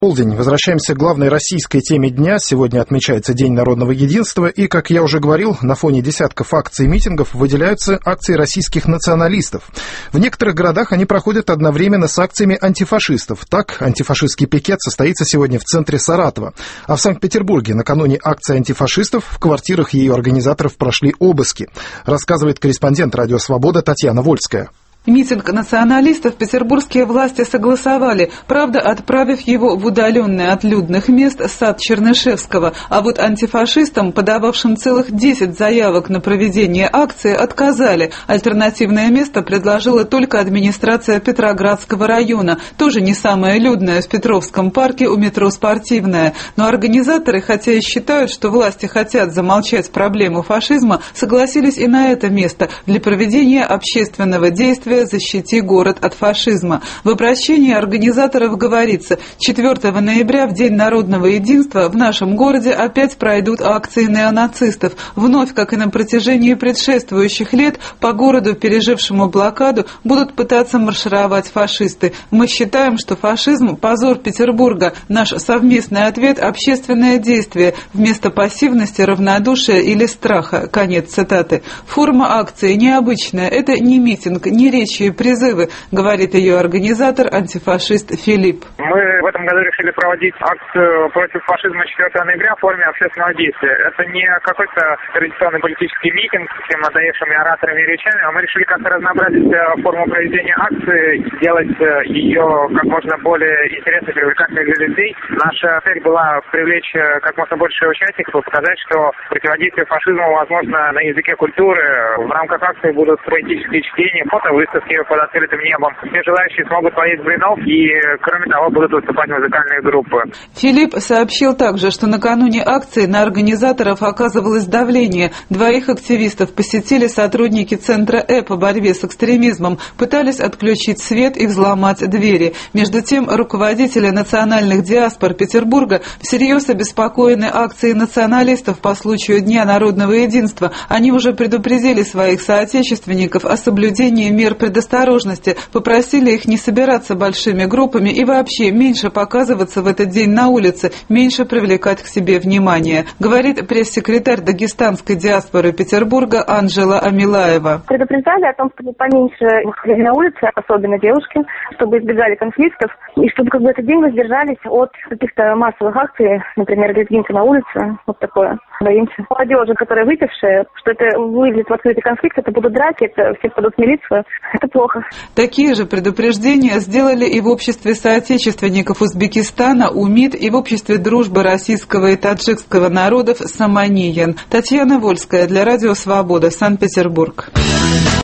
Полдень. Возвращаемся к главной российской теме дня. Сегодня отмечается День народного единства. И, как я уже говорил, на фоне десятков акций и митингов выделяются акции российских националистов. В некоторых городах они проходят одновременно с акциями антифашистов. Так, антифашистский пикет состоится сегодня в центре Саратова. А в Санкт-Петербурге накануне акции антифашистов в квартирах ее организаторов прошли обыски. Рассказывает корреспондент «Радио Свобода» Татьяна Вольская. Митинг националистов петербургские власти согласовали, правда, отправив его в удаленный от людных мест сад Чернышевского. А вот антифашистам, подававшим целых 10 заявок на проведение акции, отказали. Альтернативное место предложила только администрация Петроградского района, тоже не самое людное в Петровском парке у метро «Спортивная». Но организаторы, хотя и считают, что власти хотят замолчать проблему фашизма, согласились и на это место для проведения общественного действия «Защити город от фашизма». В обращении организаторов говорится, 4 ноября, в День народного единства, в нашем городе опять пройдут акции неонацистов. Вновь, как и на протяжении предшествующих лет, по городу, пережившему блокаду, будут пытаться маршировать фашисты. Мы считаем, что фашизм – позор Петербурга. Наш совместный ответ – общественное действие, вместо пассивности, равнодушия или страха. Конец цитаты. Форма акции необычная. Это не митинг, не речи и призывы, говорит ее организатор, антифашист Филипп. Мы в этом году решили проводить акцию против фашизма 4 ноября в форме общественного действия. Это не какой-то традиционный политический митинг с всем надоевшими ораторами и речами, а мы решили как-то разнообразить форму проведения акции, сделать ее как можно более интересной, привлекательной для людей. Наша цель была привлечь как можно больше участников и показать, что противодействие фашизму возможно на языке культуры. В рамках акции будут поэтические чтения, фото-выставки под открытым небом. Все желающие смогут поесть блинов и, кроме того, будут выступать музыкальные группы. Филипп сообщил также, что накануне акции на организаторов оказывалось давление. 2 активистов посетили сотрудники Центра по борьбе с экстремизмом, пытались отключить свет и взломать двери. Между тем, руководители национальных диаспор Петербурга всерьез обеспокоены акцией националистов по случаю Дня народного единства. Они уже предупредили своих соотечественников о соблюдении мер предосторожности, попросили их не собираться большими группами и вообще меньше показываться в этот день на улице, меньше привлекать к себе внимание, говорит пресс-секретарь дагестанской диаспоры Петербурга Анжела Амилаева. Предупреждали о том, чтобы поменьше выходили на улицы, особенно девушки, чтобы избегали конфликтов, и чтобы в этот день воздержались от каких-то массовых акций, например, лезгинки на улице, вот такое. Боимся. Молодежи, которая выпившая, что это выльет в открытый конфликт, это будут драки, это все падут в милицию. Это плохо. Такие же предупреждения сделали и в обществе соотечественников Узбекистана УМИД и в обществе дружбы российского и таджикского народов Саманиян. Татьяна Вольская для Радио Свобода, Санкт-Петербург.